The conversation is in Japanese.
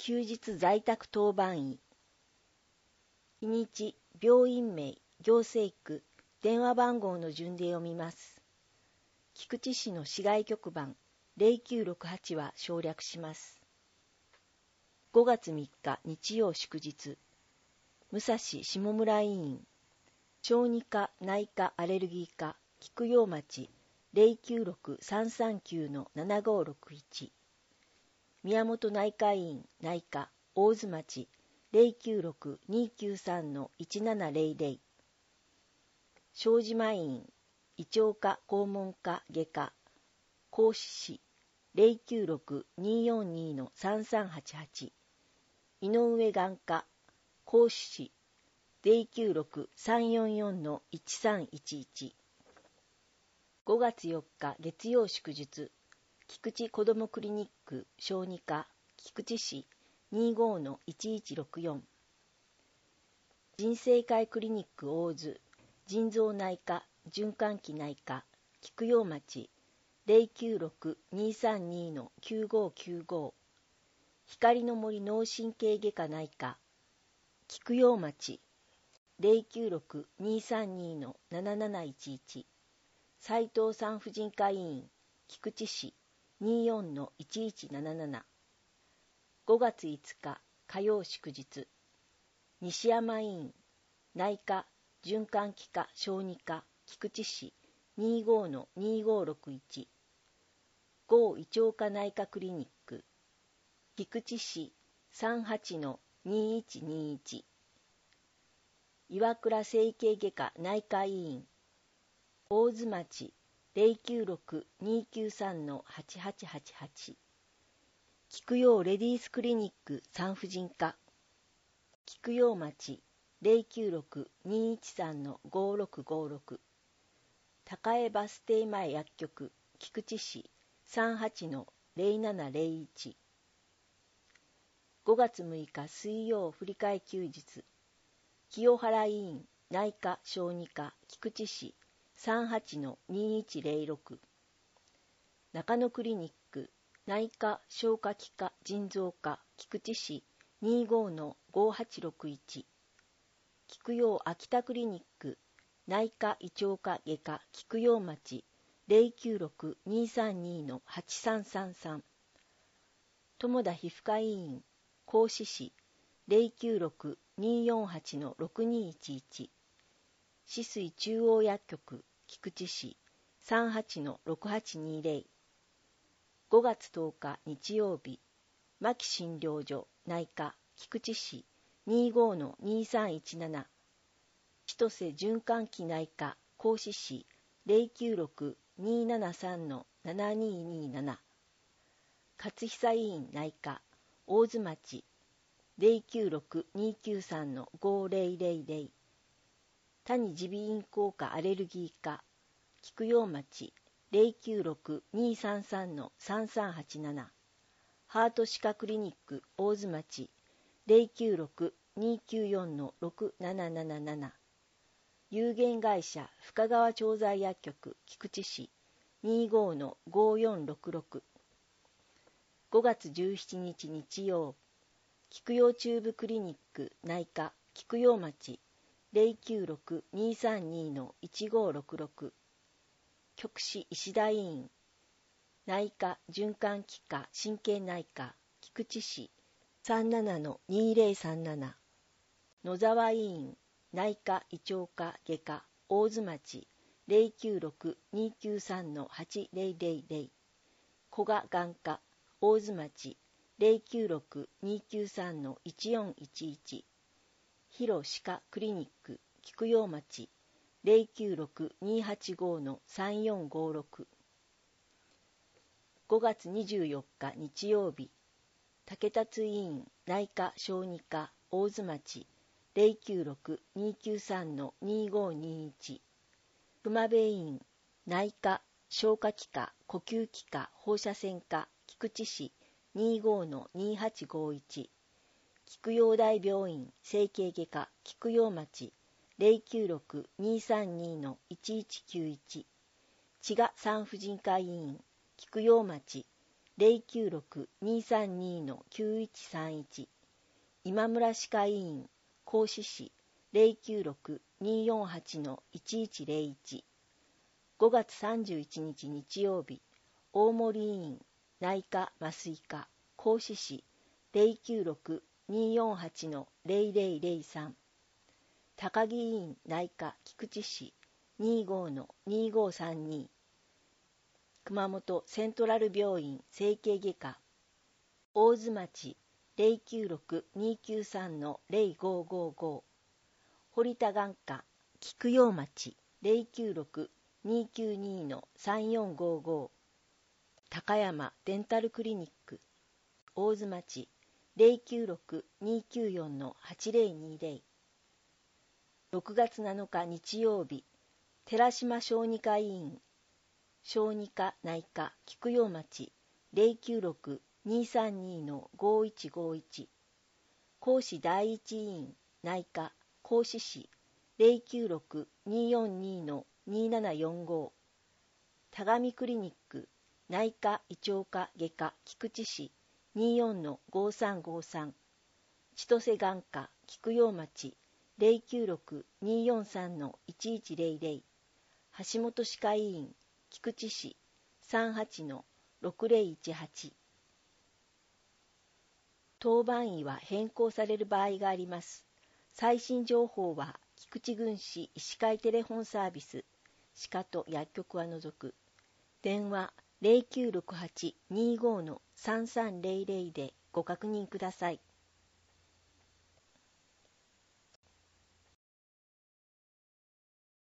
休日在宅当番医。日にち、病院名、行政区、電話番号の順で読みます。菊池市の市外局番0968は省略します。5月3日日曜祝日。武蔵下村医院。小児科内科アレルギー科菊陽町096-339-7561。宮本内科医院内科大津町096-293-1700。小島院胃腸科肛門科外科甲子市096-242-3388。井上眼科甲子市096-344-1311。5月4日月曜祝日。菊池子どもクリニック小児科菊池市25-1164。人生会クリニック大津腎臓内科循環器内科菊陽町096-232-9595。光の森脳神経外科内科菊陽町096-232-7711。斉藤産婦人科医院菊池市24-1177。5月5日火曜祝日。西山医院内科循環器科小児科菊池市25-2561。郷胃腸科内科クリニック菊池市38-2121。岩倉整形外科内科医院大津町096-293-8888。菊陽レディースクリニック産婦人科菊陽町096-213-5656。高江バス停前薬局菊池市38-0701。5月6日水曜振り替え休日。清原医院内科小児科菊池市38-2106。中野クリニック内科消化器科腎臓科菊池市25-5861。菊陽秋田クリニック内科胃腸科外科菊陽町096-232-8333。友田皮膚科医院甲子市096-248-6211。紫水中央薬局菊池市38-6820。5月10日日曜日。牧診療所内科菊池市25-2317。千歳循環器内科甲子市096-273-7227。勝久医院内科大津町096-293-5000。谷耳鼻咽喉科アレルギー科菊陽町096-233-3387。ハート歯科クリニック大津町096-294-6777。有限会社深川調剤薬局菊池市25-5466。5月17日日曜。菊陽中部クリニック内科菊陽町096-232-1566。局市石田医院内科循環器科神経内科菊池市37-2037。野沢医院内科胃腸科外科大津町096-293-8000。古賀眼科大津町096-293-1411。広歯科クリニック菊陽町096-285-3456。5月24日日曜日。竹達医院内科小児科大津町096-293-2521。熊部院内科消化器科呼吸器科放射線科菊池市25-2851。菊陽大病院整形外科菊陽町096-232-1191。千賀産婦人科医院菊陽町 096-232-9131、今村歯科医院甲子市096-248-1101、5月31日日曜日、大森医院内科麻酔科甲子市096-248-0003、高木医院内科菊池市25-2532、熊本セントラル病院整形外科大津町096-293-0555、堀田眼科菊陽町096-292-3455、高山デンタルクリニック大津町096-294-8020、6月7日日曜日、寺島小児科医院小児科内科菊陽町096-232-5151、甲子第一医院内科甲子市096-242-2745、田上クリニック内科胃腸科外科菊池市24-5353、千歳眼科菊陽町096-243-1100、橋本歯科医院菊池市38-6018。当番医は変更される場合があります。最新情報は菊池郡市医師会テレフォンサービス、歯科と薬局は除く。電話0968-25-3300でご確認ください。